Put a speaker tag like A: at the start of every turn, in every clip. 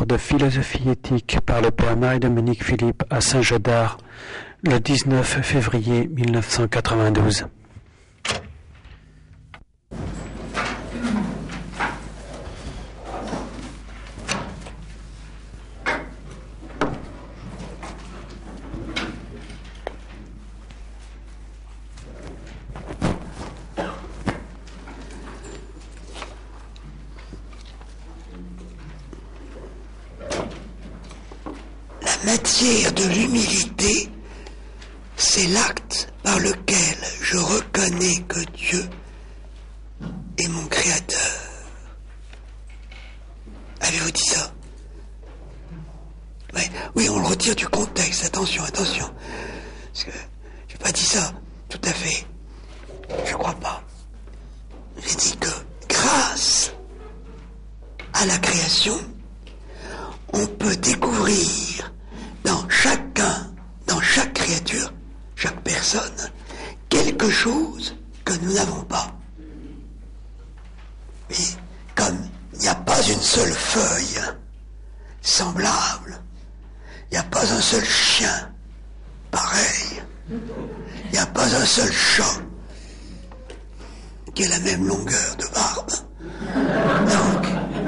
A: de philosophie éthique par le père Marie-Dominique Philippe à Saint-Jodard le 19 février 1992.
B: La matière de l'humilité, c'est l'acte par lequel je reconnais que Dieu est mon Créateur. Avez-vous dit ça? Oui, on le retire du contexte. Attention. Parce que j'ai pas dit ça tout à fait. Je crois pas. J'ai dit que grâce à la création, on peut découvrir dans chaque créature, chaque personne, quelque chose que nous n'avons pas. Mais comme il n'y a pas une seule feuille semblable, il n'y a pas un seul chien pareil, il n'y a pas un seul chat qui ait la même longueur de barbe. Donc,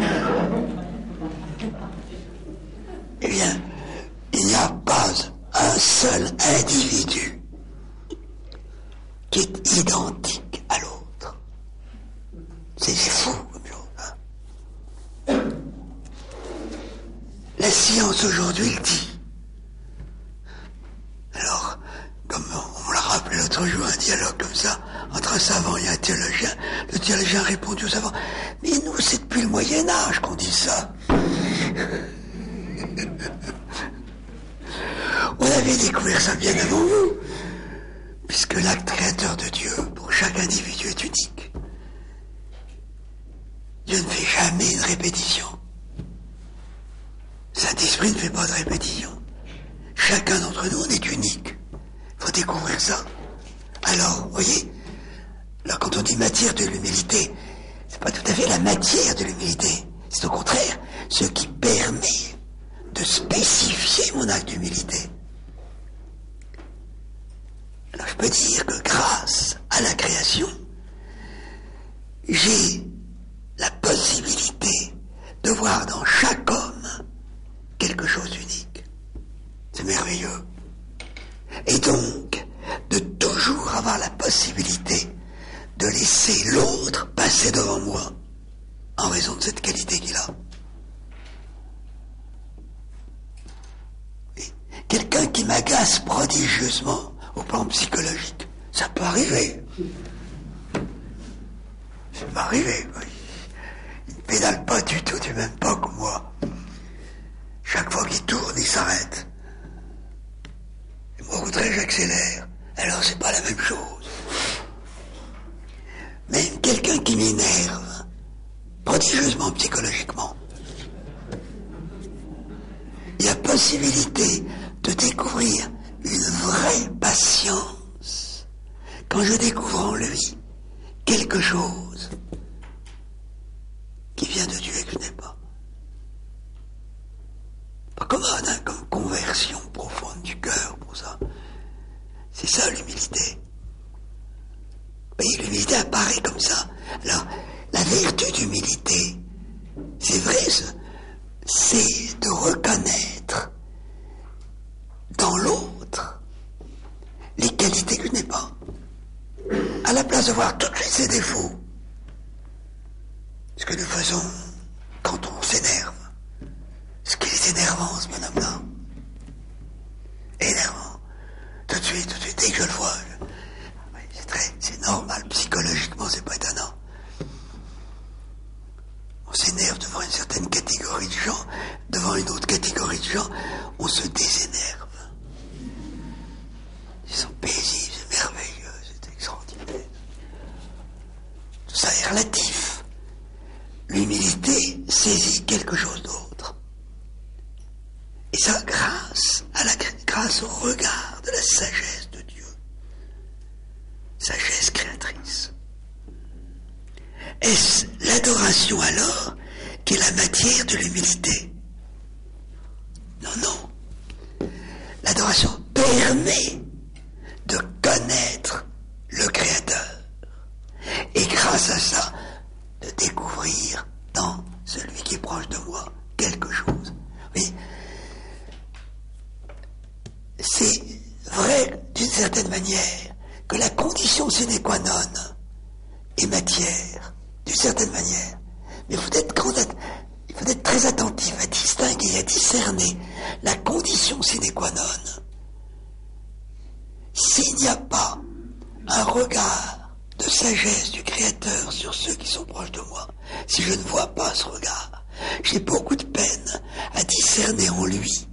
B: eh bien, il n'y a pas un seul individu qui est identique à l'autre. C'est fou comme chose. Hein? La science aujourd'hui le dit. Alors, comme on me l'a rappelé l'autre jour, un dialogue comme ça, entre un savant et un théologien, le théologien a répondu au savant, mais nous, c'est depuis le Moyen-Âge qu'on dit ça. On avait découvert ça bien avant vous, puisque l'acte créateur de Dieu, pour chaque individu, est unique. Dieu ne fait jamais une répétition. Saint-Esprit ne fait pas de répétition. Chacun d'entre nous, on est unique. Il faut découvrir ça. Alors, vous voyez, là, quand on dit matière de l'humilité, c'est pas tout à fait la matière de l'humilité. C'est au contraire ce qui permet de spécifier mon acte d'humilité. Alors je peux dire que grâce à la création, j'ai la possibilité de voir dans chaque homme quelque chose d'unique. C'est merveilleux. Et donc, de toujours avoir la possibilité de laisser l'autre passer devant moi en raison de cette qualité qu'il a. Quelqu'un qui m'agace prodigieusement au plan psychologique, ça peut arriver. Ça peut arriver. Il ne pédale pas du tout du même pas que moi. Chaque fois qu'il tourne, il s'arrête. Et moi, au contraire, j'accélère. Alors, c'est pas la même chose. Mais quelqu'un qui m'énerve prodigieusement psychologiquement, il y a possibilité de découvrir une vraie patience quand je découvre en lui quelque chose qui vient de Dieu et que je n'ai pas. Pas commode, hein, comme conversion profonde du cœur pour ça. C'est ça l'humilité. Vous voyez, l'humilité apparaît comme ça. Alors, la vertu d'humilité, c'est vrai, c'est de reconnaître dans l'autre les qualités que je n'ai pas. À la place de voir tout de suite ses défauts. Ce que nous faisons quand on s'énerve. Ce qui est énervant, ce bonhomme-là. Énervant. Tout de suite, dès que je le vois. C'est normal, psychologiquement, c'est pas étonnant. On s'énerve devant une certaine catégorie de gens, devant une autre catégorie de gens, on se désénerve. Ils sont paisibles, c'est merveilleux, c'est extraordinaire. Tout ça est relatif. L'humilité saisit quelque chose d'autre. Et ça, grâce au regard de la sagesse de Dieu. Sagesse créatrice. Est-ce l'adoration alors qui est la matière de l'humilité? grâce à ça, de découvrir dans celui qui est proche de moi quelque chose. Oui. C'est vrai, d'une certaine manière, que la condition sine qua non est matière, d'une certaine manière. Mais il faut être très attentif à distinguer et à discerner la condition sine qua non. S'il n'y a pas un regard de sagesse du Créateur sur ceux qui sont proches de moi, si je ne vois pas ce regard, j'ai beaucoup de peine à discerner en lui.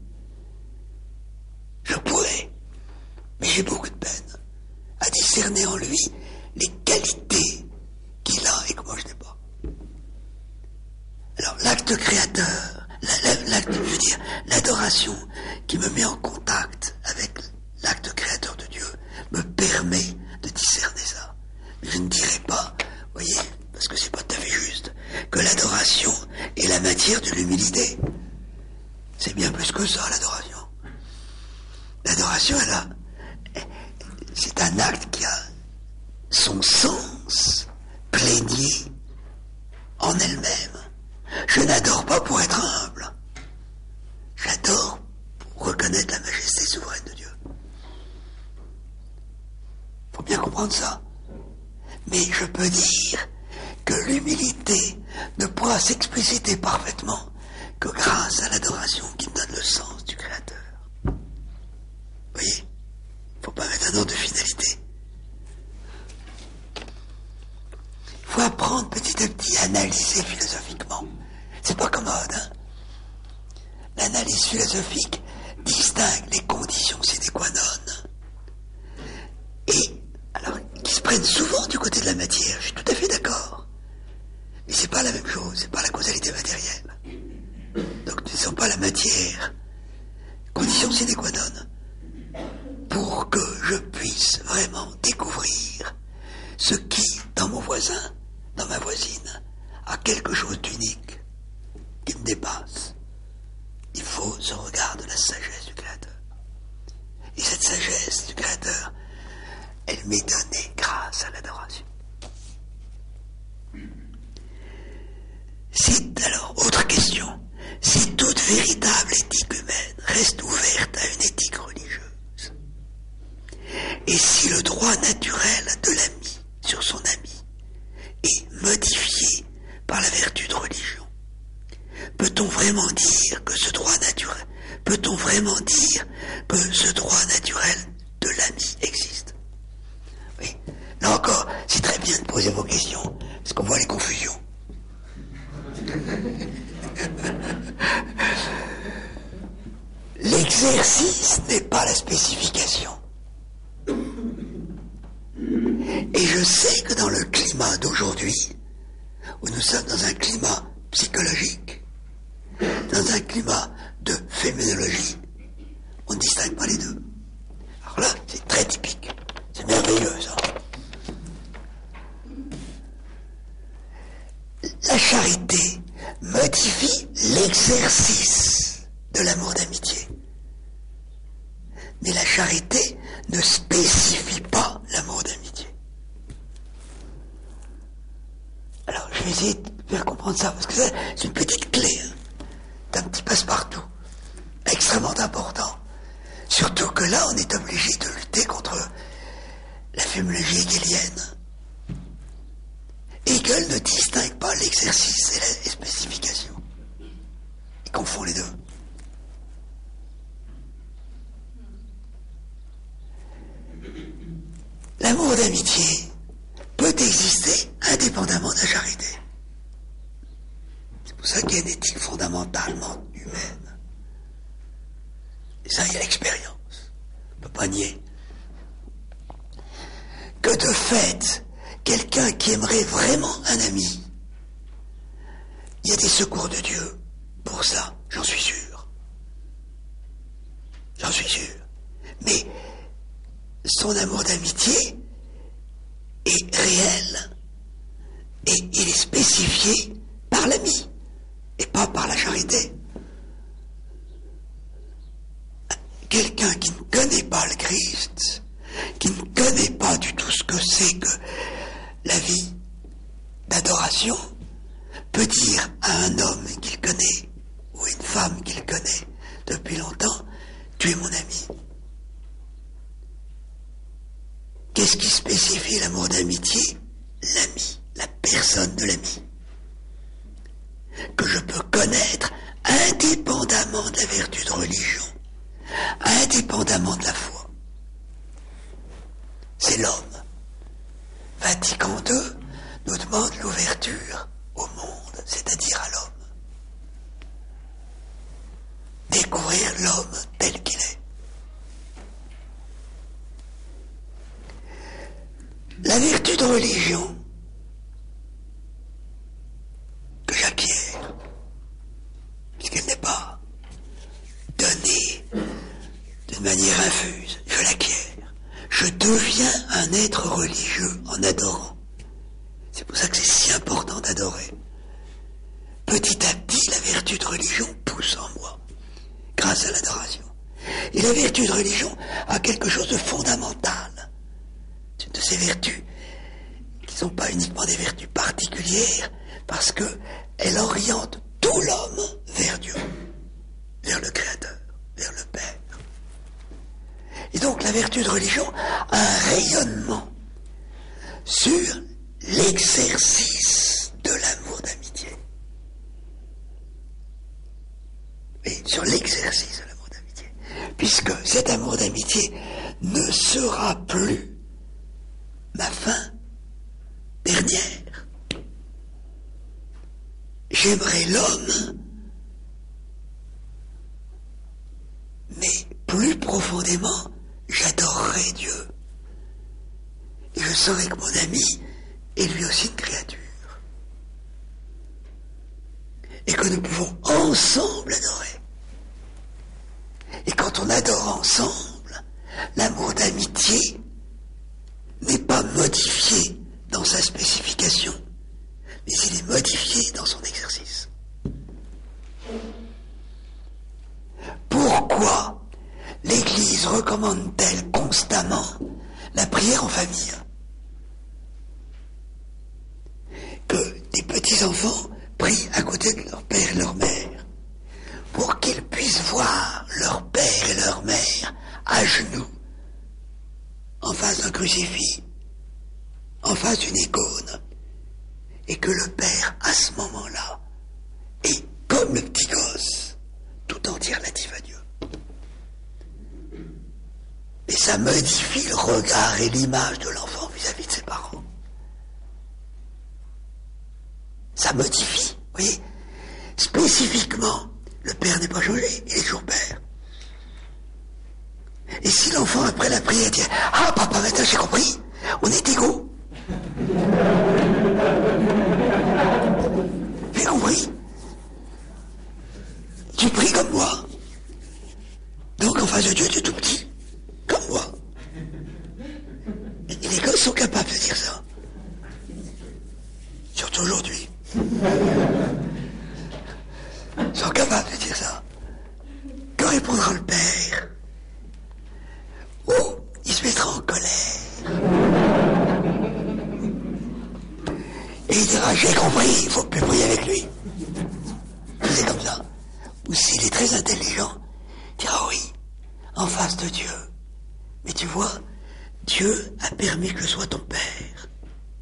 B: Je pourrais, mais j'ai beaucoup de peine à discerner en lui les qualités qu'il a et que moi je n'ai pas. Alors l'acte créateur, l'adoration qui me met en contact avec l'acte créateur de Dieu me permet de discerner ça. Mais je ne dirais pas, voyez, parce que c'est pas tout à fait juste, que l'adoration est la matière de l'humilité. C'est bien plus que ça, l'adoration. L'adoration, c'est un acte qui a son sens plaigné en elle-même. Je n'adore pas pour être humble. J'adore pour reconnaître la majesté souveraine de Dieu. Faut bien comprendre ça. Mais je peux dire que l'humilité ne pourra s'expliciter parfaitement que grâce à l'adoration qui donne le sens du Créateur. Vous voyez, il ne faut pas mettre un ordre de finalité. Il faut apprendre petit à petit à analyser philosophiquement. C'est pas commode, hein. L'analyse philosophique distingue les conditions sine qua non. Et, alors, qui se prennent souvent du côté de la matière, je suis tout à fait d'accord. Mais c'est pas la même chose, c'est pas la causalité matérielle. Donc, ne sont pas la matière. Condition sine qua non. Pour que je puisse vraiment découvrir ce qui, dans mon voisin, dans ma voisine, a quelque chose d'unique, qui me dépasse. Il faut ce regard de la sagesse du Créateur. Et cette sagesse du Créateur, elle m'est donnée grâce à l'adoration. Alors, autre question. Si toute véritable éthique humaine reste ouverte à une éthique religieuse, et si le droit naturel de l'ami sur son ami est modifié par la vertu de religion, peut-on vraiment dire que ce droit naturel de l'ami existe? Oui. Là encore, c'est très bien de poser vos questions, parce qu'on voit les confusions. L'exercice n'est pas la spécification. Et je sais que dans le climat d'aujourd'hui, où nous sommes dans un climat psychologique, dans un climat de phénoménologie, on ne distingue pas les deux. Alors là, c'est très typique. C'est merveilleux, ça. La charité modifie l'exercice de l'amour d'amitié. Mais la charité ne spécifie pas l'amour d'amitié. Alors, je vais essayer de faire comprendre ça, parce que c'est une petite clé, hein. C'est un petit passe-partout, extrêmement important. Surtout que là, on est obligé de lutter contre la phénoménologie hegelienne. Hegel ne distingue pas l'exercice et la spécification. Il confond les deux. L'amour d'amitié peut exister indépendamment de la charité. C'est pour ça qu'il y a une éthique fondamentalement humaine. Et ça, il y a l'expérience. On ne peut pas nier. Que de fait, quelqu'un qui aimerait vraiment un ami, il y a des secours de Dieu pour ça, j'en suis sûr. J'en suis sûr. Mais son amour d'amitié est réel et il est spécifié par l'ami et pas par la charité. Quelqu'un qui ne connaît pas le Christ, qui ne connaît pas du tout ce que c'est que la vie d'adoration peut dire à un homme qu'il connaît, ou une femme qu'il connaît depuis longtemps, tu es mon ami. Qu'est-ce qui spécifie l'amour d'amitié? L'ami, la personne de l'ami, que je peux connaître indépendamment de la vertu de religion, indépendamment de la foi. C'est l'homme. Vatican II nous demande l'ouverture au monde, c'est-à-dire à l'homme. Découvrir l'homme tel qu'il est. La vertu de religion que j'acquiers, puisqu'elle n'est pas donnée d'une manière infuse, je l'acquiers. Je deviens un être religieux en adorant. C'est pour ça que c'est si important d'adorer. Petit à petit, la vertu de religion pousse en moi, grâce à l'adoration. Et la vertu de religion a quelque chose de fondamental. C'est une de ces vertus qui ne sont pas uniquement des vertus particulières, parce qu'elle oriente tout l'homme vers Dieu, vers le Créateur, vers le Père. Et donc la vertu de religion a un rayonnement sur l'exercice de l'amour d'amitié. Et sur l'exercice de l'amour d'amitié. Puisque cet amour d'amitié ne sera plus ma fin dernière. J'aimerai l'homme, mais plus profondément, j'adorerai Dieu. Et je saurai que mon ami est lui aussi une créature. Et que nous pouvons ensemble adorer. Et quand on adore ensemble, l'amour d'amitié n'est pas modifié dans sa spécification, mais il est modifié dans son exercice. Pourquoi l'Église recommande-t-elle constamment la prière en famille? Que des petits-enfants prient à côté de leur père et leur mère, pour qu'ils puissent voir leur père et leur mère à genoux, en face d'un crucifix, en face d'une icône, et que le père, à ce moment-là, est comme le petit gosse, tout entier relatif à Dieu. Et ça modifie le regard et l'image de l'enfant vis-à-vis de ses parents. Ça modifie, vous voyez. Spécifiquement, le père n'est pas changé, il est toujours père. Et si l'enfant, après la prière, dit « Ah, papa, maintenant j'ai compris, on est égaux. » J'ai compris. Tu pries comme moi. Donc en face de Dieu, tu es tout petit, comme moi. Et les gosses sont capables de dire ça. Surtout aujourd'hui. Ils sont capables de dire ça. Que répondra le père? Oh, il se mettra en colère. Et il dira, j'ai compris, il ne faut plus prier avec lui. C'est comme ça. Ou s'il est très intelligent, il dira, oui, en face de Dieu. Mais tu vois, Dieu a permis que je sois ton père.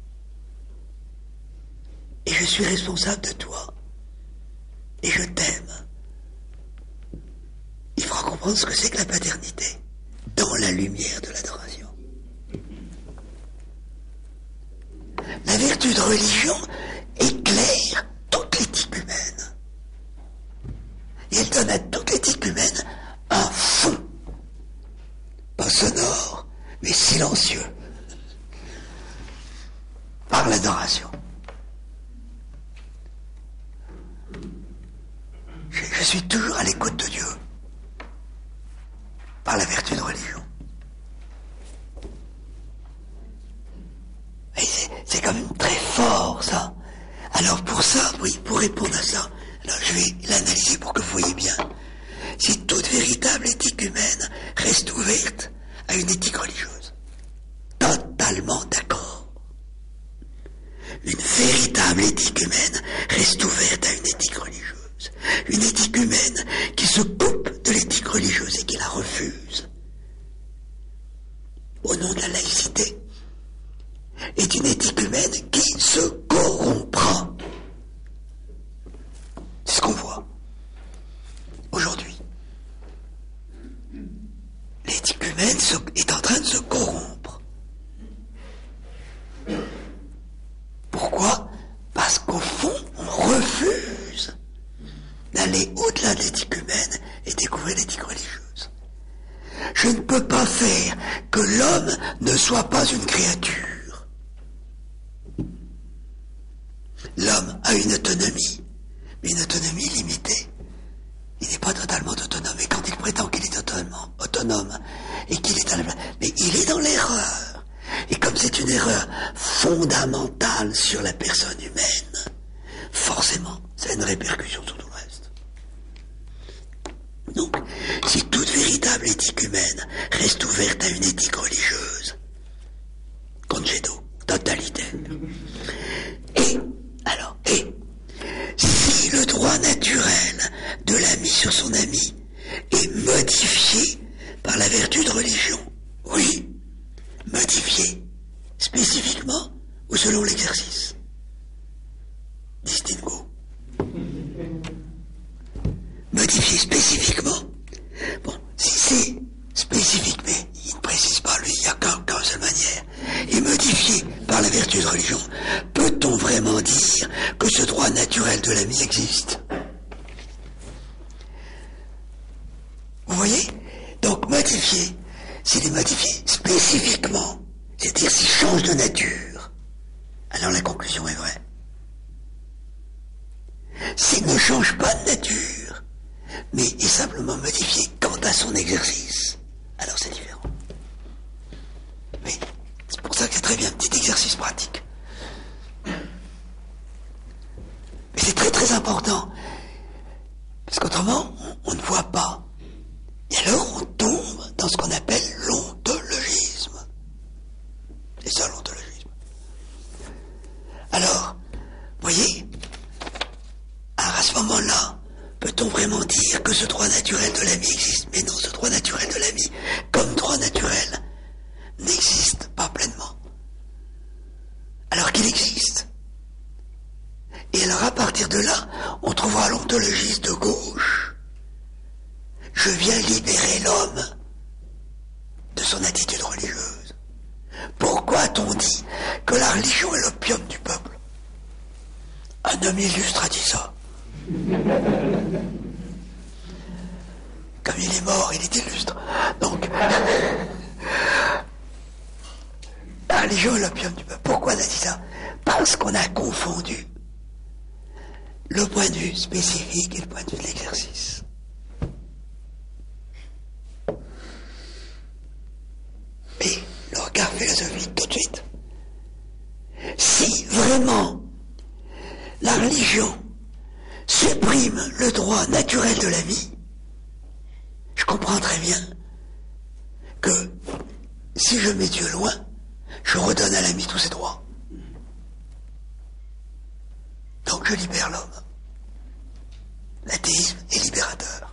B: Et je suis responsable de toi. Et je t'aime. Il faudra comprendre ce que c'est que la paternité dans la lumière de l'adoration. La vertu de religion éclaire toute l'éthique humaine. Et elle donne à toute l'éthique humaine un fond. Pas sonore, mais silencieux. Par l'adoration. Je suis toujours à l'écoute de Dieu. Par la vertu de religion. Et c'est quand même très fort, ça. Alors pour ça, oui, pour répondre à ça, alors je vais l'analyser pour que vous voyez bien. Si toute véritable éthique humaine reste ouverte à une éthique religieuse, totalement d'accord. une véritable éthique humaine reste ouverte à une éthique religieuse. Une éthique humaine qui se coupe de l'éthique religieuse et qui la refuse au nom de la laïcité est une éthique humaine qui se corrompra. C'est ce qu'on voit aujourd'hui. L'éthique humaine est en train de se corrompre. Pourquoi ? Parce qu'au fond, on refuse d'aller au-delà de l'éthique humaine et découvrir l'éthique religieuse. Je ne peux pas faire que l'homme ne soit pas une créature. L'homme a une autonomie, mais une autonomie limitée. Il n'est pas totalement autonome. Et quand il prétend qu'il est totalement autonome et qu'il est mais il est dans l'erreur. Et comme c'est une erreur fondamentale sur la personne humaine, forcément, ça a une répercussion sur tout le reste. Donc, si toute véritable éthique humaine reste ouverte à une éthique religieuse, congedo, totalitaire, et si le droit naturel de l'ami sur son ami est modifié par la vertu de religion, oui, modifié spécifiquement ou selon l'exercice. Distinguo. Modifié spécifiquement. Bon, si c'est spécifique, mais il ne précise pas, lui, il n'y a qu'une seule manière, et modifié par la vertu de religion, peut-on vraiment dire que ce droit naturel de l'ami existe ? Vous voyez ? Donc modifié, s'il est modifié spécifiquement, c'est-à-dire s'il change de nature, alors la conclusion est vraie. S'il ne change pas de nature, mais est simplement modifié quant à son exercice, alors c'est différent. Oui, c'est pour ça que c'est très bien, petit exercice pratique. Mais c'est très très important, parce qu'autrement, on ne voit pas. Et alors on tombe dans ce qu'on appelle l'ontologisme. C'est ça l'ontologisme. Alors, voyez, alors à ce moment-là, peut-on vraiment dire que ce droit naturel de l'ami existe ? Mais non, ce droit naturel de l'ami, comme droit naturel, n'existe pas pleinement. Alors qu'il existe. Et alors à partir de là, on trouvera l'ontologiste de gauche. Je viens libérer l'homme de son attitude religieuse. Pourquoi a-t-on dit que la religion est l'opium du peuple ? Un homme illustre a dit ça. Comme il est mort, il est illustre. Donc, la religion est l'opium du peuple. Pourquoi on a dit ça ? Parce qu'on a confondu le point de vue spécifique et le point de vue de l'exercice. Mais le regard philosophique tout de suite. Si vraiment la religion supprime le droit naturel de la vie, je comprends très bien que si je mets Dieu loin, je redonne à l'ami tous ses droits. Donc je libère l'homme. L'athéisme est libérateur.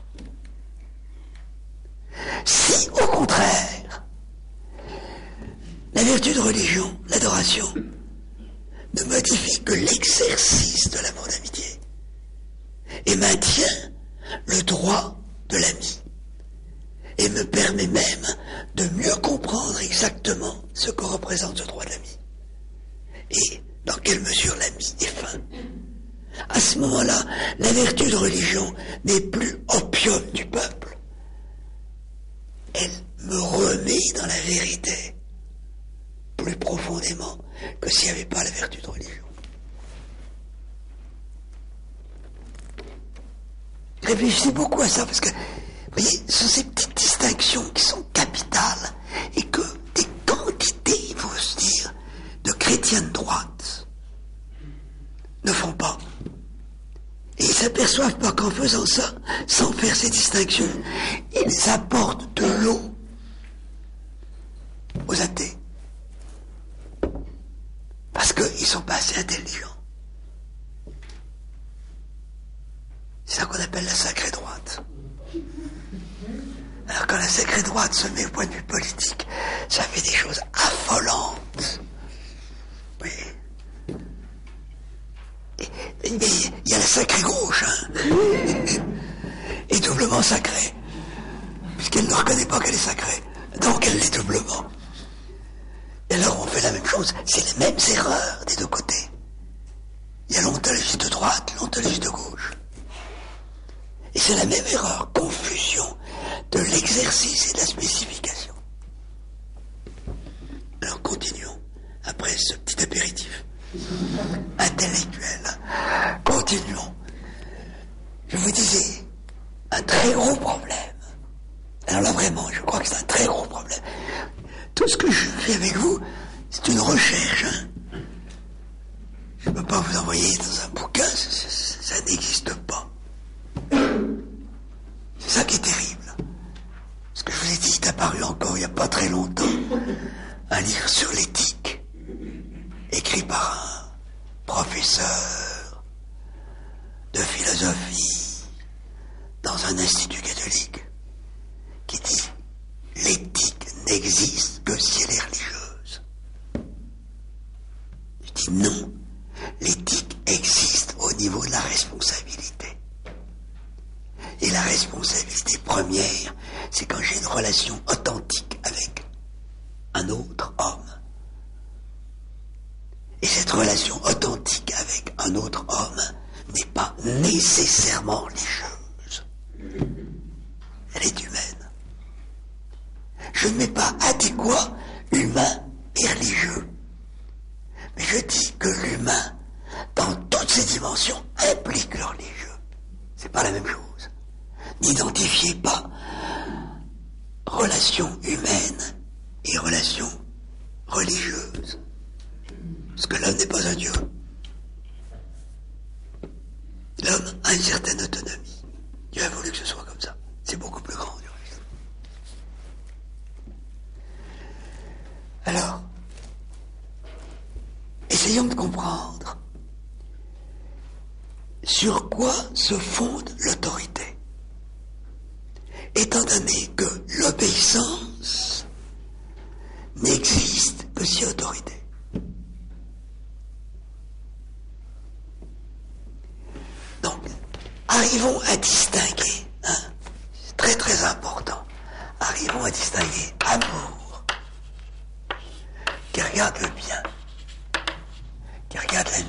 B: Si, au contraire, la vertu de religion, l'adoration, ne modifie que l'exercice de l'amour d'amitié et maintient le droit de l'ami et me permet même de mieux comprendre exactement ce que représente ce droit d'ami et dans quelle mesure l'ami est fin. À ce moment-là, la vertu de religion n'est plus opium du peuple. Elle me remet dans la vérité plus profondément que s'il n'y avait pas la vertu de religion. Réfléchissez beaucoup à ça, parce que, vous voyez, ce sont ces petites distinctions qui sont capitales, et que des quantités, il faut se dire, de chrétiens de droite ne font pas. Et ils s'aperçoivent pas qu'en faisant ça, sans faire ces distinctions, ils apportent de l'eau aux athées. Parce qu'ils ils sont pas assez intelligents. C'est ça qu'on appelle la sacrée droite. Alors quand la sacrée droite se met au point de vue politique, ça fait des choses affolantes. Oui. Et il y a la sacrée gauche, hein. Et doublement sacrée. Puisqu'elle ne reconnaît pas qu'elle est sacrée. Donc elle l'est doublement. Et alors on fait la même chose, c'est les mêmes erreurs des deux côtés. Il y a l'ontologie de droite, l'ontologie de gauche. Et c'est la même erreur, confusion de l'exercice et de la spécification. Alors continuons, après ce petit apéritif intellectuel. Continuons. Je vous disais, un très gros problème. Alors là vraiment, je crois que c'est un très gros problème. Tout ce que je fais avec vous, c'est une recherche. Hein. Je ne peux pas vous envoyer dans un bouquin, ça n'existe pas. C'est ça qui est terrible. Ce que je vous ai dit est apparu encore il n'y a pas très longtemps. Un livre sur l'éthique, écrit par un professeur de philosophie dans un institut catholique, qui dit « L'éthique n'existe que si elle est religieuse ». Je dis non, l'éthique existe au niveau de la responsabilité. Et la responsabilité première, c'est quand j'ai une relation authentique avec un autre homme. Et cette relation authentique avec un autre homme n'est pas nécessairement religieuse. Elle est humaine. Je ne mets pas adéquat, humain et religieux. Mais je dis que l'humain, dans toutes ses dimensions, implique le religieux. C'est pas la même chose. N'identifiez pas relation humaine et relation religieuse. Parce que l'homme n'est pas un dieu. L'homme a une certaine autonomie. Dieu a voulu que ce soit comme ça. C'est beaucoup plus grand du reste. Alors, essayons de comprendre sur quoi se fonde l'autorité. Étant donné que l'obéissance n'existe que si autorité. Donc, arrivons à distinguer, hein, c'est très très important, arrivons à distinguer amour, qui regarde le bien, qui regarde l'ami.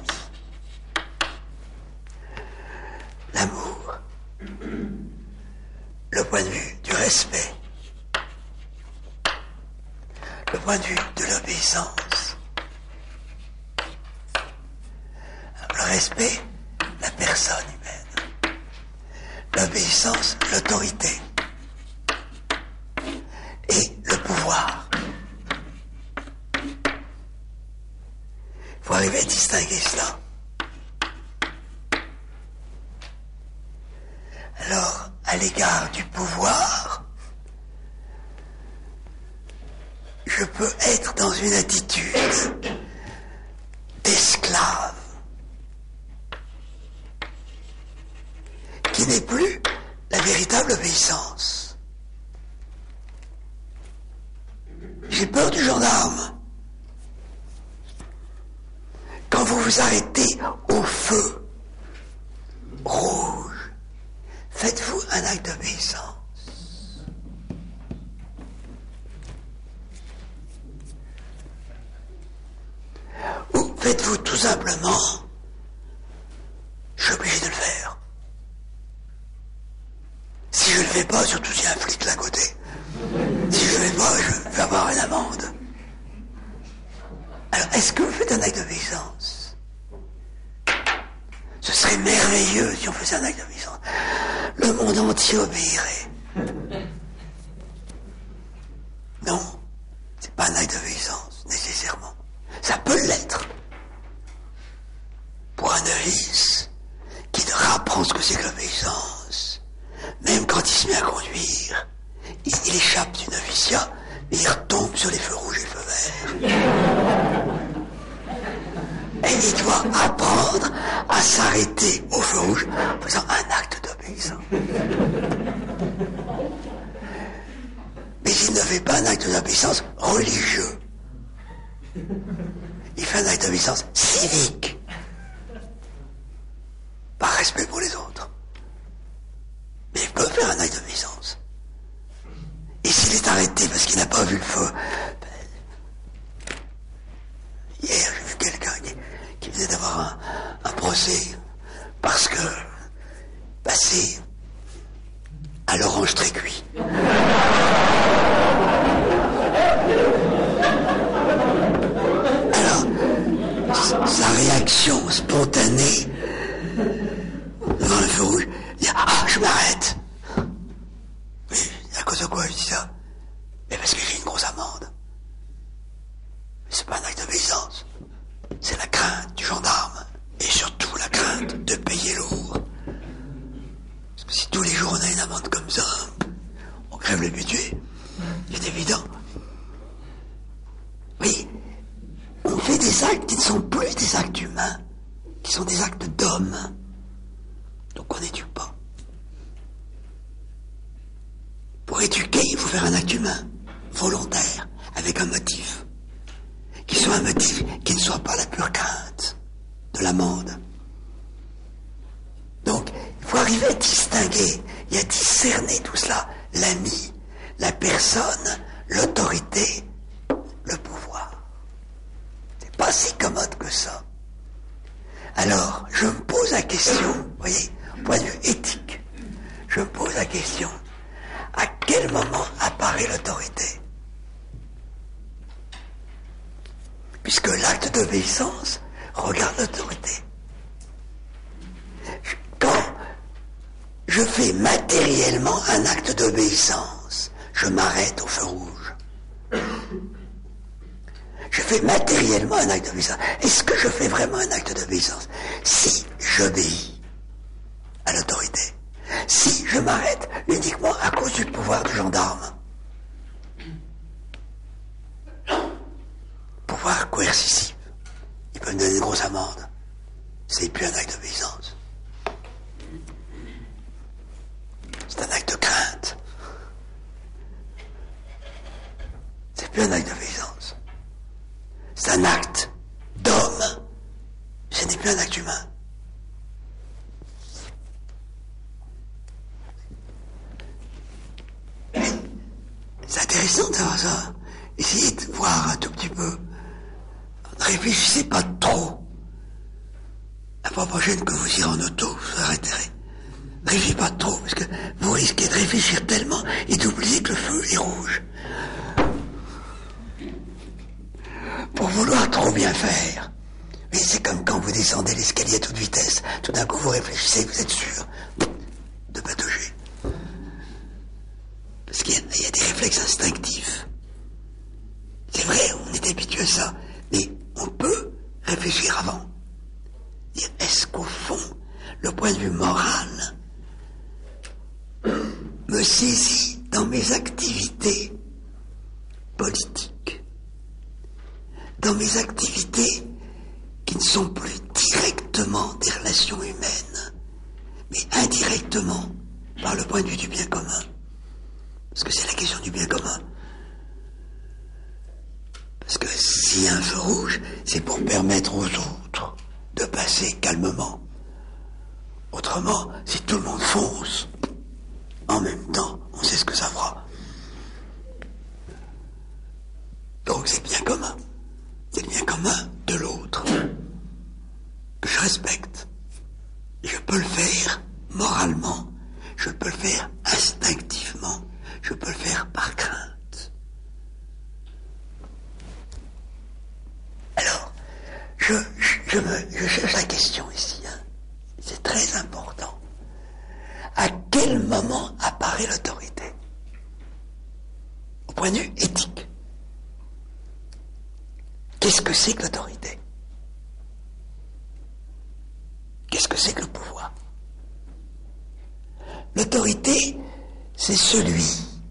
B: L'amour, le point de vue du respect, le point de vue de l'obéissance. Le respect, la personne humaine. L'obéissance, l'autorité. Et le pouvoir. Il faut arriver à distinguer cela. Alors, à l'égard du pouvoir, je peux être dans une attitude d'esclave, qui n'est plus la véritable obéissance. J'ai peur du gendarme. Quand vous vous arrêtez au feu rouge, faites-vous un acte d'obéissance. Ou faites-vous tout simplement, je suis obligé de le faire. Si je ne le fais pas, surtout s'il y a un flic là à côté, si je ne le fais pas, je vais avoir une amende. Alors, est-ce que vous faites un acte d'obéissance? Ce serait merveilleux si on faisait un acte d'obéissance. Le monde entier obéirait. Non, c'est pas un acte d'obéissance, nécessairement. Ça peut l'être. Pour un novice qui apprend ce que c'est que l'obéissance, même quand il se met à conduire, il échappe du noviciat, mais il retombe sur les feux rouges et les feux verts. il doit apprendre à s'arrêter au feu rouge en faisant un acte d'obéissance. Mais il ne fait pas un acte d'obéissance religieux. Il fait un acte d'obéissance civique. Par respect pour les autres. Mais il peut faire un acte d'obéissance. Et s'il est arrêté parce qu'il n'a pas vu le feu, hier j'ai vu quelqu'un qui venait d'avoir un procès parce que passé à l'orange très cuit. Alors, sa réaction spontanée devant le feu rouge, il dit « Ah, je m'arrête !» Oui, à cause de quoi je dis ça? Mais parce que j'ai une grosse amende. Mais c'est pas un acte d'obéissance. C'est la crainte du gendarme. Et surtout la crainte de payer lourd. Parce que si tous les jours on a une amende comme ça, on crève le budget. C'est évident. Oui, on fait des actes qui ne sont plus des actes humains, qui sont des actes d'hommes. Donc on n'éduque pas. Pour éduquer, il faut faire un acte humain, volontaire, avec un motif. Qui soit un motif qui ne soit pas la pure crainte de l'amende. Donc, il faut arriver à distinguer et à discerner tout cela. L'ami, la personne, l'autorité, le pouvoir. C'est pas si commode que ça. Alors, je me pose la question, vous voyez, point de vue éthique, je me pose la question, à quel moment apparaît l'autorité? Puisque l'acte d'obéissance regarde l'autorité. Quand je fais matériellement un acte d'obéissance, je m'arrête au feu rouge. Je fais matériellement un acte d'obéissance. Est-ce que je fais vraiment un acte d'obéissance? Si j'obéis à l'autorité, si je m'arrête uniquement à cause du pouvoir du gendarme, pouvoir coercitif, il peut me donner une grosse amende, c'est plus un acte d'obéissance. C'est un acte de crainte. C'est plus un acte d'obéissance. C'est un acte d'homme. Ce n'est plus un acte humain. C'est intéressant de savoir ça. Essayez de voir un tout petit peu. Ne réfléchissez pas trop. La fois prochaine que vous irez en auto, vous arrêterez. Ne réfléchissez pas trop, parce que vous risquez de réfléchir tellement et d'oublier que le feu est rouge. Pour vouloir trop bien faire. Mais c'est comme quand vous descendez l'escalier à toute vitesse. Tout d'un coup, vous réfléchissez, vous êtes sûr de patauger. Parce qu'il y a des réflexes instinctifs. C'est vrai, on est habitué à ça. Mais on peut réfléchir avant. Dire, est-ce qu'au fond, le point de vue moral me saisit dans mes activités politiques, dans mes activités qui ne sont plus directement des relations humaines, mais indirectement par le point de vue du bien commun. Parce que c'est la question du bien commun. Parce que s'il y a un feu rouge, c'est pour permettre aux autres de passer calmement. Autrement, si tout le monde fonce, en même temps, on sait ce que ça fera. Donc c'est le bien commun. C'est le bien commun de l'autre que je respecte. Et je peux le faire moralement, je peux le faire instinctivement, je peux le faire par crainte. Alors, je cherche la question ici. Hein. C'est très important. À quel moment apparaît l'autorité? Au point de vue éthique. Qu'est-ce que c'est que l'autorité? Qu'est-ce que c'est que le pouvoir? L'autorité, c'est celui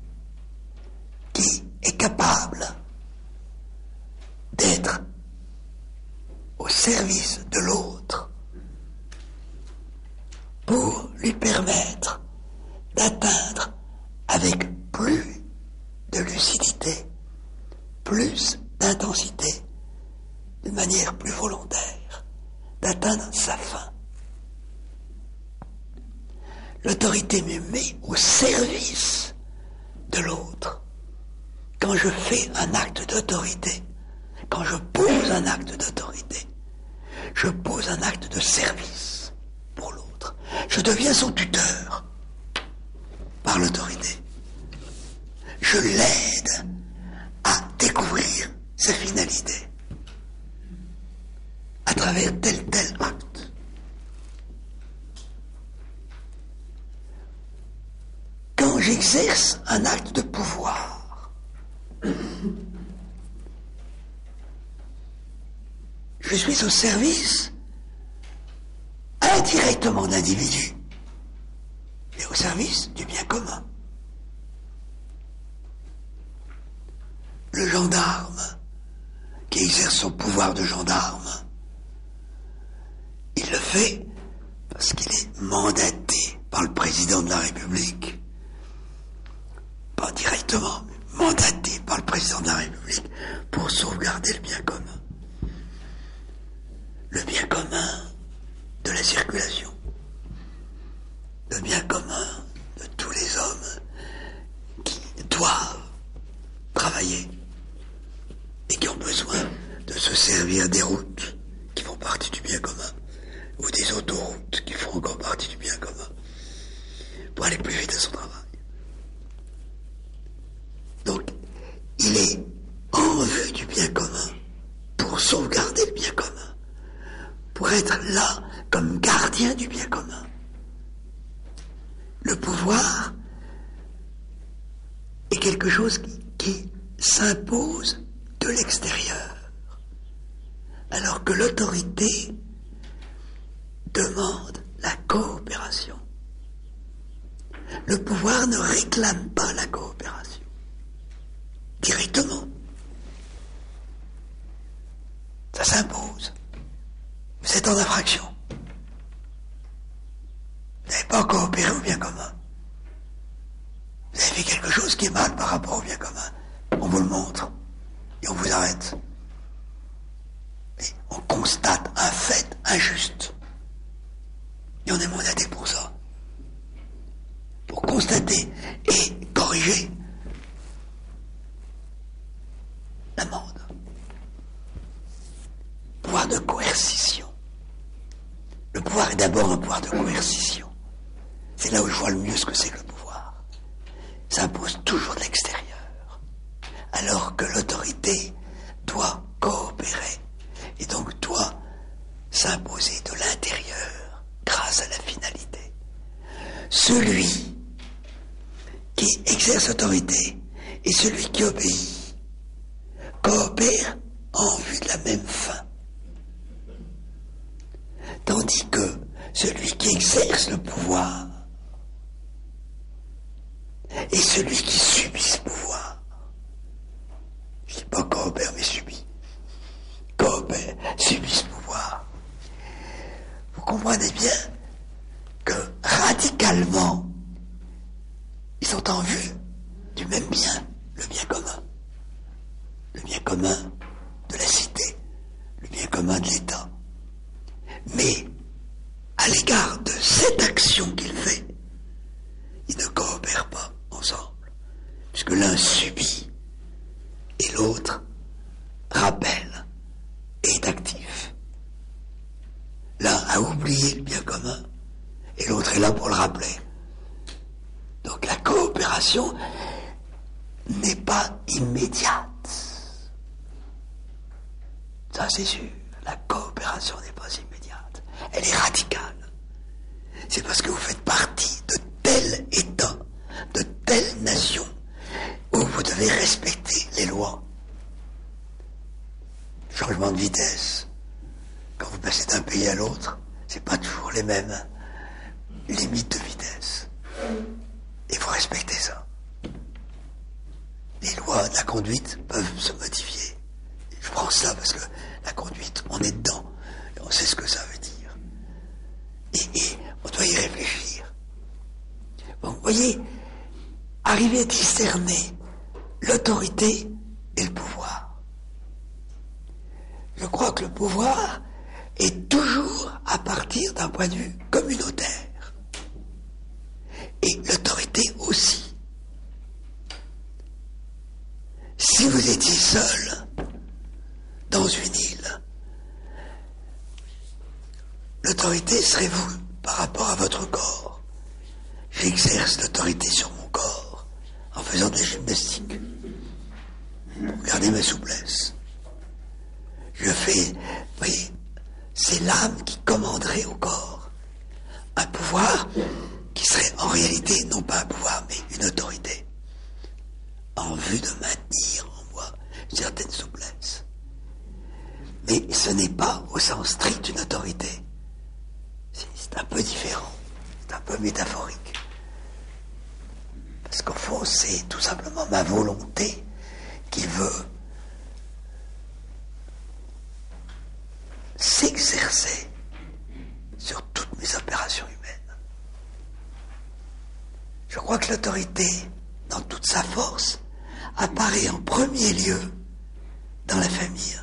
B: qui est capable d'être au service service de l'autre pour lui permettre d'atteindre avec plus de lucidité, plus d'intensité, de manière plus volontaire, d'atteindre sa fin. L'autorité me met au service de l'autre. Quand je fais un acte d'autorité, quand je pose un acte d'autorité, je pose un acte de service pour l'autre. Je deviens son tuteur par l'autorité. Je l'aide à découvrir sa finalité à travers tel acte. Quand j'exerce un acte de pouvoir, je suis au service indirectement d'individus, mais au service du bien commun. Le gendarme qui exerce son pouvoir de gendarme, il le fait parce qu'il est mandaté par le président de la République. Pas directement, mais mandaté par le président de la République pour sauvegarder le bien commun. Le bien commun de la circulation. Le bien commun de tous les hommes qui doivent travailler et qui ont besoin de se servir des routes qui font partie du bien commun ou des autoroutes qui font encore partie du bien commun pour aller plus vite à son travail. Donc, il est en vue du bien commun pour sauvegarder le bien commun, pour être là comme gardien du bien commun. Le pouvoir est quelque chose qui s'impose de l'extérieur, alors que l'autorité demande la coopération. Le pouvoir ne réclame pas la coopération directement. Ça s'impose. Vous êtes en infraction. Vous n'avez pas coopéré au bien commun. Vous avez fait quelque chose qui est mal par rapport au bien commun. On vous le montre et on vous arrête. Mais on constate un fait injuste. Et on est mandaté pour ça. Pour constater et corriger l'amende. Pouvoir de coercition. Le pouvoir est d'abord un pouvoir de coercition. C'est là où je vois le mieux ce que c'est que le pouvoir. Ça impose toujours de l'extérieur. Alors que l'autorité doit coopérer et donc doit s'imposer de l'intérieur grâce à la finalité. Celui qui exerce l'autorité et celui qui obéit coopèrent en vue de la même fin. Tandis que celui qui exerce le pouvoir et celui qui subit ce pouvoir, je ne dis pas coopère mais subit, coopère, subit ce pouvoir. Vous comprenez bien que radicalement, ils sont en vue du même bien, le bien commun. Le bien commun de la cité, le bien commun de l'État. Mais, à l'égard de cette action qu'il fait, ils ne coopèrent pas ensemble, puisque l'un subit et l'autre rappelle et est actif. L'un a oublié le bien commun et l'autre est là pour le rappeler. Donc la coopération n'est pas immédiate. Ça c'est sûr, la coopération n'est pas immédiate. Elle est radicale. C'est parce que vous faites partie de tel État, de telle nation, où vous devez respecter les lois. Changement de vitesse. Quand vous passez d'un pays à l'autre, c'est pas toujours les mêmes limites de vitesse. Il faut respecter ça. Les lois de la conduite peuvent se modifier. Je prends ça parce que la conduite, on est dedans. Et on sait ce que ça veut dire. Et on doit y réfléchir. Bon, vous voyez, arriver à discerner l'autorité et le pouvoir. Je crois que le pouvoir est toujours à partir d'un point de vue communautaire. Et l'autorité aussi. Si vous étiez seul dans une île, l'autorité serait vous par rapport à votre corps. J'exerce l'autorité sur mon corps en faisant de la gymnastique pour garder ma souplesse. Je fais, vous voyez, c'est l'âme qui commanderait au corps. Un pouvoir qui serait en réalité non pas un pouvoir mais une autorité en vue de maintenir en moi une certaine souplesse. Mais ce n'est pas au sens strict une autorité. C'est un peu différent, c'est un peu métaphorique. Parce qu'au fond, c'est tout simplement ma volonté qui veut s'exercer sur toutes mes opérations humaines. Je crois que l'autorité, dans toute sa force, apparaît en premier lieu dans la famille.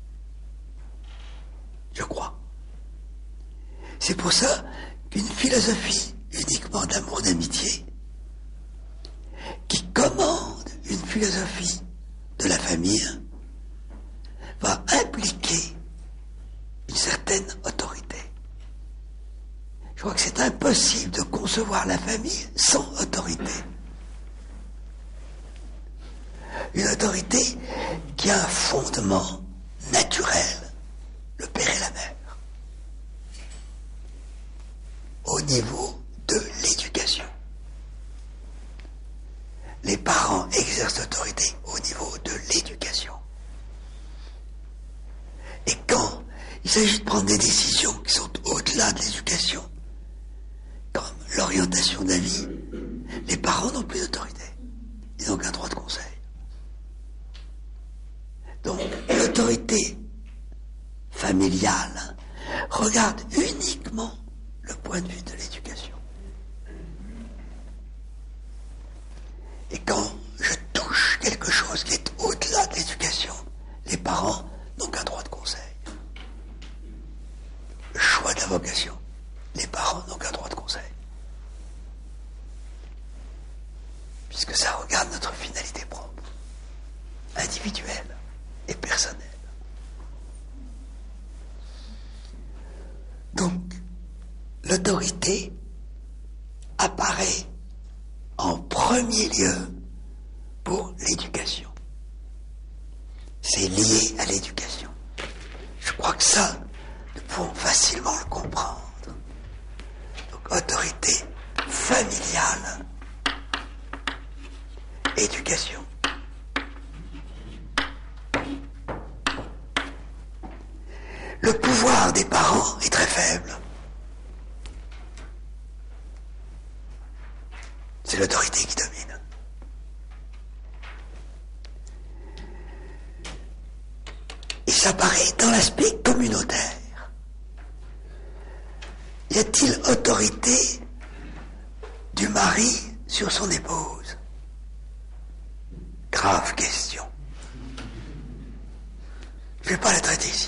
B: Je crois. C'est pour ça qu'une philosophie uniquement d'amour d'amitié, qui commande une philosophie de la famille, va impliquer une certaine autorité. Je crois que c'est impossible de concevoir la famille sans autorité. Une autorité qui a un fondement naturel, le père et la mère, au niveau de l'éducation. Les parents exercent l'autorité au niveau de l'éducation. Et quand il s'agit de prendre des décisions qui sont au-delà de l'éducation, comme l'orientation de la vie, les parents n'ont plus d'autorité. Ils n'ont qu'un droit de conseil. Donc, l'autorité familiale regarde uniquement le point de vue de l'éducation. Et quand je touche quelque chose qui est au-delà de l'éducation, les parents n'ont qu'un droit de conseil. Le choix de la vocation, les parents n'ont qu'un droit de conseil. Puisque ça regarde notre finalité propre, individuelle et personnelle. Donc, l'autorité apparaît en premier lieu pour l'éducation. C'est lié à l'éducation. Je crois que ça, nous pouvons facilement le comprendre. Donc, autorité familiale, éducation. Le pouvoir des parents est très faible. C'est l'autorité qui domine. Et ça paraît dans l'aspect communautaire. Y a-t-il autorité du mari sur son épouse? Grave question. Je ne vais pas la traiter ici.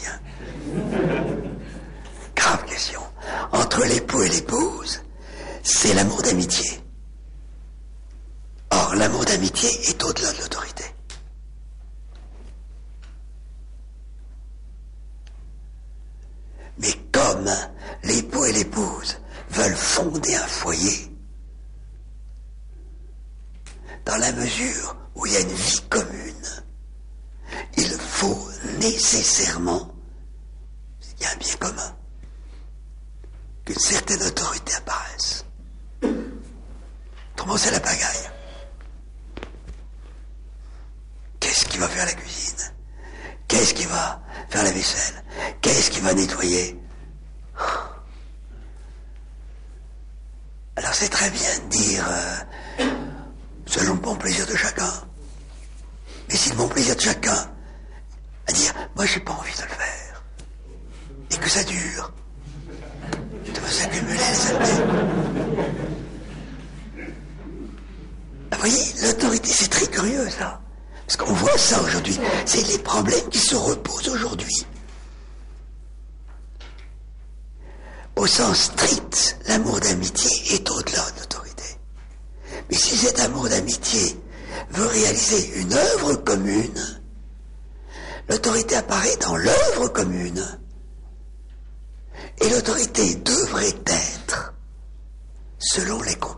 B: Grave question. Entre l'époux et l'épouse, c'est l'amour d'amitié. Or, l'amour d'amitié est au-delà de l'autorité. Mais comme l'époux et l'épouse veulent fonder un foyer, dans la mesure où il y a une vie commune, il faut nécessairement, il y a un bien commun, qu'une certaine autorité apparaisse. Autrement, c'est la pagaille. Qu'est-ce qui va faire la cuisine? Qu'est-ce qui va faire la vaisselle? Qu'est-ce qui va nettoyer? Alors c'est très bien de dire selon le bon plaisir de chacun. Mais si le bon plaisir de chacun à dire moi j'ai pas envie de le faire, et que ça dure. Ça va s'accumuler les saletés. Vous voyez, l'autorité, c'est très curieux, ça. Parce qu'on voit ça aujourd'hui. C'est les problèmes qui se reposent aujourd'hui. Au sens strict, l'amour d'amitié est au-delà de l'autorité. Mais si cet amour d'amitié veut réaliser une œuvre commune, l'autorité apparaît dans l'œuvre commune. Et l'autorité devrait être selon les conditions